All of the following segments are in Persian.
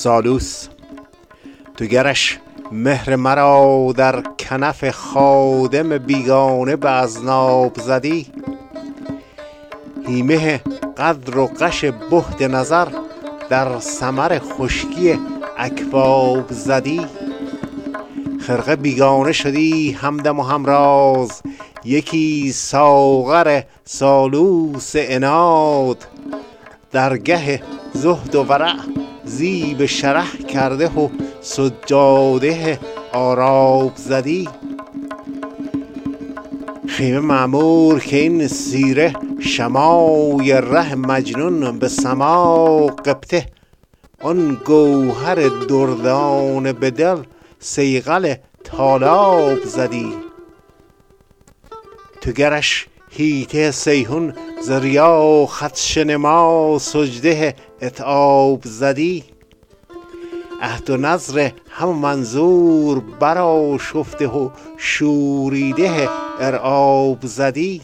سالوس. تو گرش مهر مرا در کنف خادم بیگانه به اذناب زدی، هیمه قدر و قش بهت نظر در ثمر خشکی اکباب زدی. خرقه بیگانه شدی همدم و همراز، یکی ساغر سالوس عناد. درگه زهد و ورع زیب شرح کرده و سجاده آراب زدی. خیمه معمور که این سیره شمای ره مجنون به سما قبطه، آن گوهر دردانه به دل صیقل طالاب زدی. تو گرش هیته سیهون ز ریا خدش نما سجده اتعاب زدی، عهد و نذر هم منظور برآشفته و شوریده ارعاب زدی.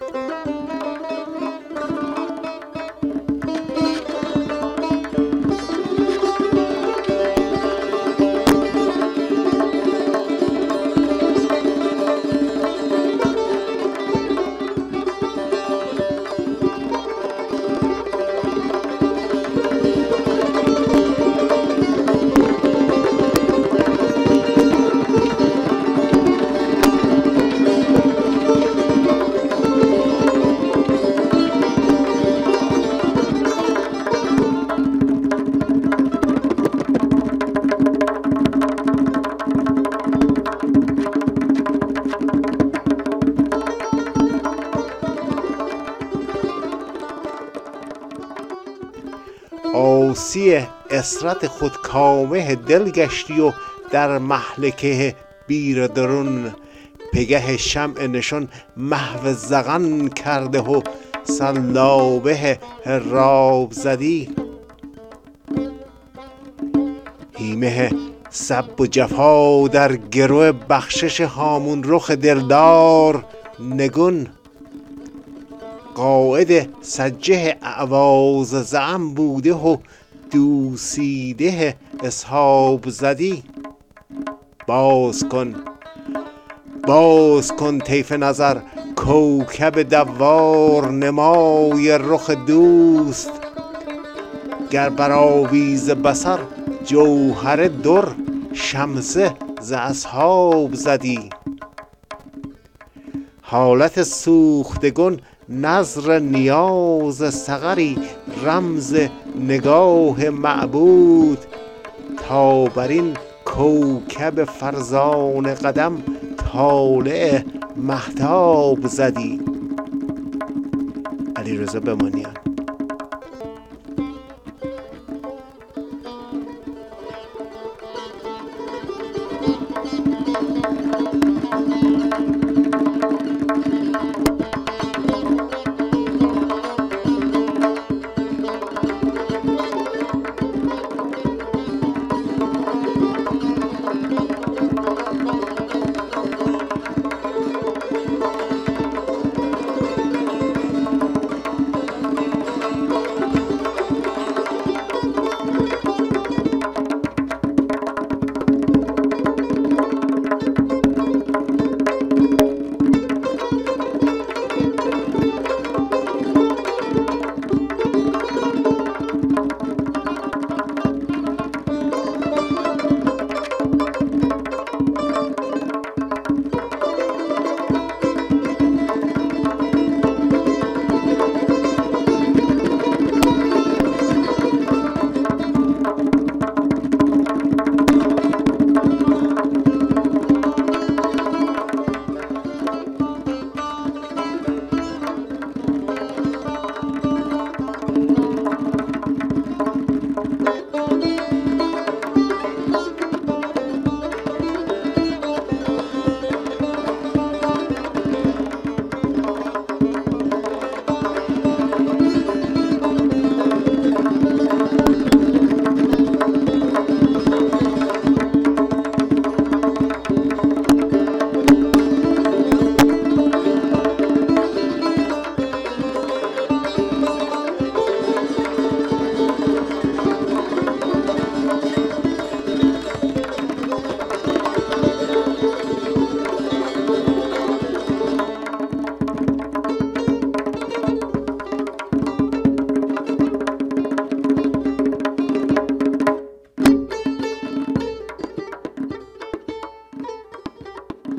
عاصی اسرت خود کامه دل گشتی و در مهلکه بیر درون، پگه شمع نشان محو زغن کرده و سلابه راب زدی. هیمه سب و جفا در گرو بخشش هامون رخ دلدار نگون، قاعد سجه اعواز زعم بوده و دوسیده اصحاب زدی. باز کن طیف نظر کوکب دوار نمای رخ دوست، گر برآویز بصر جوهر در شمسه ز اصحاب زدی. حالت سوختگان نظر نیاز سقری رمز نگاه معبود، تا بر این کوکب فرزانه قدم طالع مهتاب زدی. علیرضا بمانیان.